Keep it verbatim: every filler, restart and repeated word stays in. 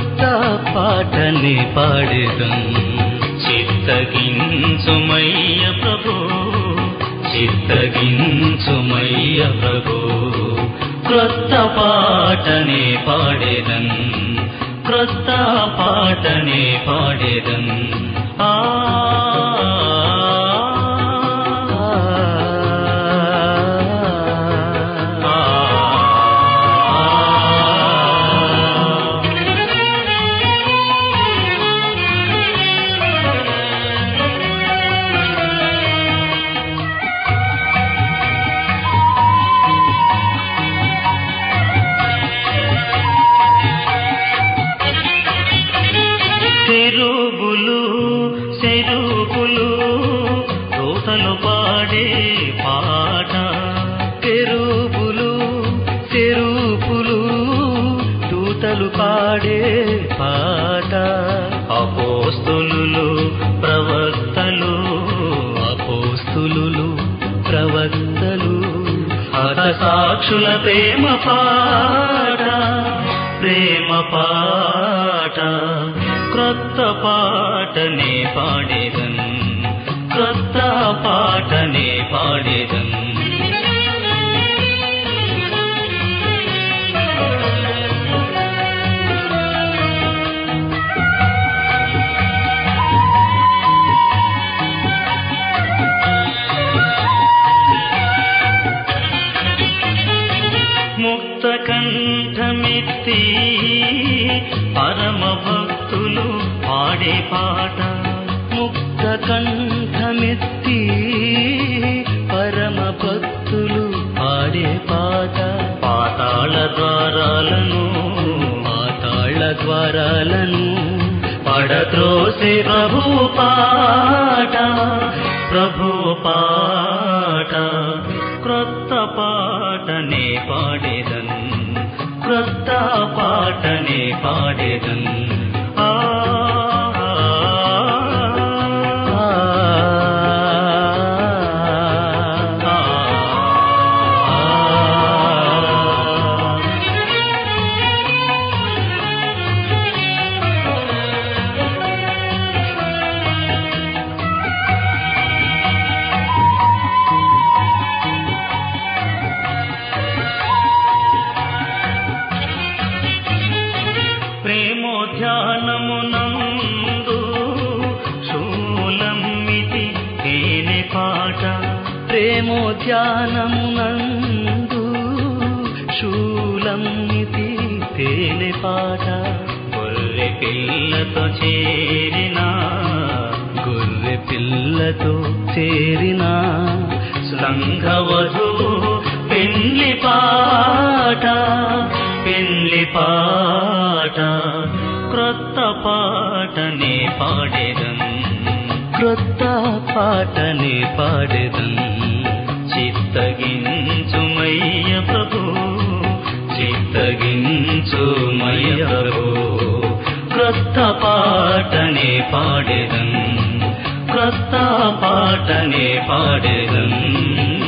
క్రొత్త పాటని పాడేదం. చిత్తగించుమయ్య ప్రభు, చిత్తగించుమయ్య ప్రభు, క్రొత్త పాటని పాడేదం, క్రొత్త పాటని పాడేదం. ఆ చెరువులు చెరువులు దూతలు పాడే పాట, చెరువులు చెరువులు దూతలు పాడే పాట. అపోస్తులు ప్రవక్తలు, అపోస్తులు ప్రవక్తలు హతసాక్షుల ప్రేమ పాట, ప్రేమ పాట. క్రొత్త పాటనే పాడేదన్, క్రొత్త పాటనే పాడేదన్. ముక్త కంఠమెత్తి పరమ భక్తులు పాడే పాట, ముక్త కంఠమెత్తి పరమ భక్తులు పాడే పాట. పాతాళ ద్వారాలను, పాతాళ ద్వారాలను పడద్రోసే ప్రభు పాట, ప్రభు పాట. క్రొత్త పాటనే పాడేదన్, క్రొత్త పాటనే పాడేదన్. ఆ ప్రేమోధ్యానమునందు శూలమితి తేనె పాట, ప్రేమోధ్యానమునందు శూలమితి తేనె పాట. గొర్రె పిల్లతో చేరిన, గొర్రె పిల్లతో చేరిన సంఘవధు పెళ్లి పాట, పెళ్లి పాట. క్రొత్త పాటనే పాడేదన్, క్రొత్త పాటనే పాడేదన్. చిత్తగించుమయ్య ప్రభు, చిత్తగించుమయ్య ప్రభు, క్రొత్త పాటనే పాడేదన్, క్రొత్త పాటనే పాడేదన్.